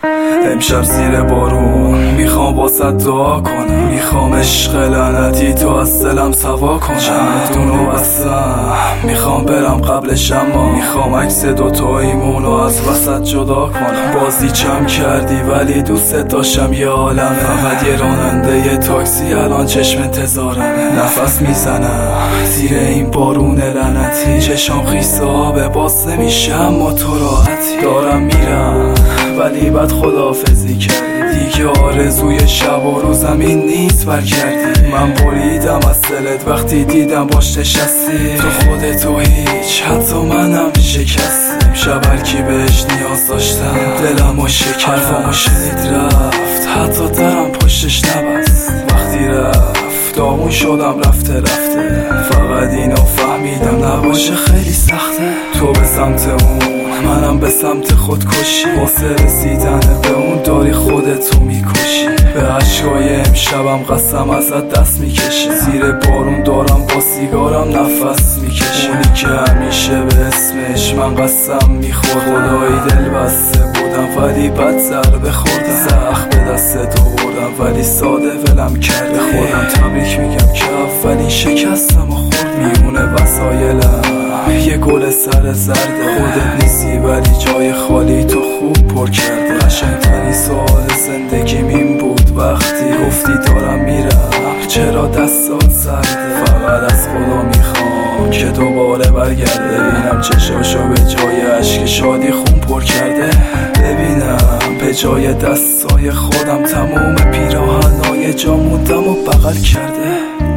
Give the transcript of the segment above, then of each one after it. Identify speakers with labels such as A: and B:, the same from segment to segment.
A: امشب زیر بارون میخوام واسه دعا کنم، میخوام عشق لعنتی تو از دلم سوا کنم. چمدونو بستم میخوام برم قبلش، اما میخوام عکس دوتاییمونو از وسط جدا کنم. بازی چم کردی ولی دوست داشتم یه عالمه، فقط یه راننده یه تاکسی الان چشم انتظارمه. نفس میزنم زیر این بارون لعنتی، چشام خیس آبه باز نمیشه اما تو راحتی. دارم میرم ولی بعد خداحافظی کردی دیگه، آرزوی شب و روزم این نیست برگردی. من بریدم از دلت وقتی دیدم باش نشستی، تو خودتو هیچ حتی منم شکستی. شب هرکی بهش نیاز داشتم دلمو شکست، حرفامو شنید رفت حتی درم پشتش نبست. وقتی رفت داغون شدم رفته فقط اینو فهمیدم نباشه خیلی سخته. تو به سمت اون منم به سمت خودکشی، واسه رسیدن به اون داری خودتو میکشی. به عشقای امشبم قسم ازت دست میکشه، زیر بارون دارم با سیگارم نفس میکشه. اونی که همیشه به اسمش من قسم میخورد، خدایی دل بسته بودم ولی بد ضربه خوردم. زخم به دست تو بردم ولی ساده ولم کرده. خودم تبریک میگم که اولین شکستم و خورد. میونه وسایلم یه گل سر زرده، خودت نیستی ولی جای خالی تو خوب پر کرده. قشنگترین سوال زندگیم این بود وقتی گفتی دارم میرم چرا دستات سرده. فقط از خدا میخوام که دوباره برگرده، ببینم چشاشو به جای عشق شادی خون پر کرده. ببینم به جای دستای خودم تمام پیراهنای جا موندم و بغل کرده.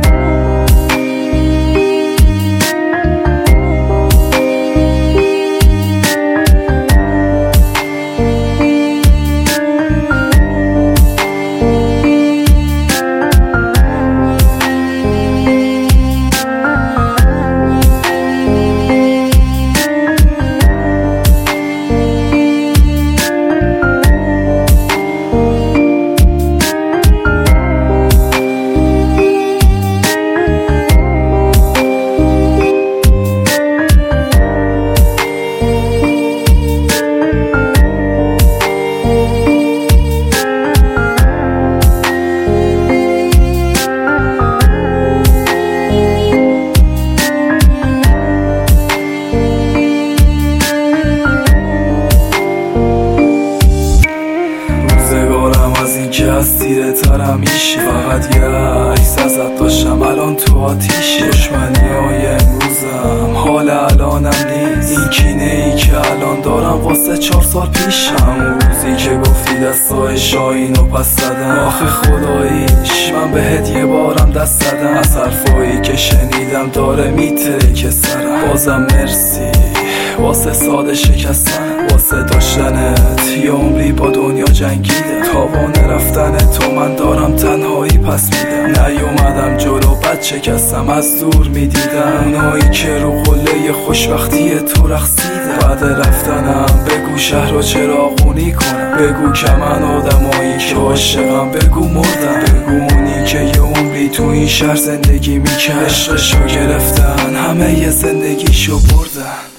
A: که از تیره ترم میشه، فقط یه عکس ازت داشتم الان تو آتیشه. دشمنی های امروزم حال الانم نیست، این کینه ای که الان دارم واسه 4 سال پیش. همون روزی که گفتی دستای شاهینو پس زدم، آخه خداییش من بهت یه بارم دست زدم. از حرفایی که شنیدم داره میتره که سرم. بازم مرسی واسه ساده شکستن، واسه داشتنت یه عمری با دنیا جنگیدم. تاوان رفتن تو من دارم تنهایی پس میدم. نیومدم جلو بد شکستم از دور میدیدم، اونایی که رو قله خوشبختی تو رقصیدم. بعد رفتنم بگو شهر رو چراغونی کنم، بگو که من آدمایی که عاشقم، بگو مردم، بگو اونی که یه عمری تو این شهر زندگی میکرد عشقشو گرفتن همه یه زندگیشو بردن.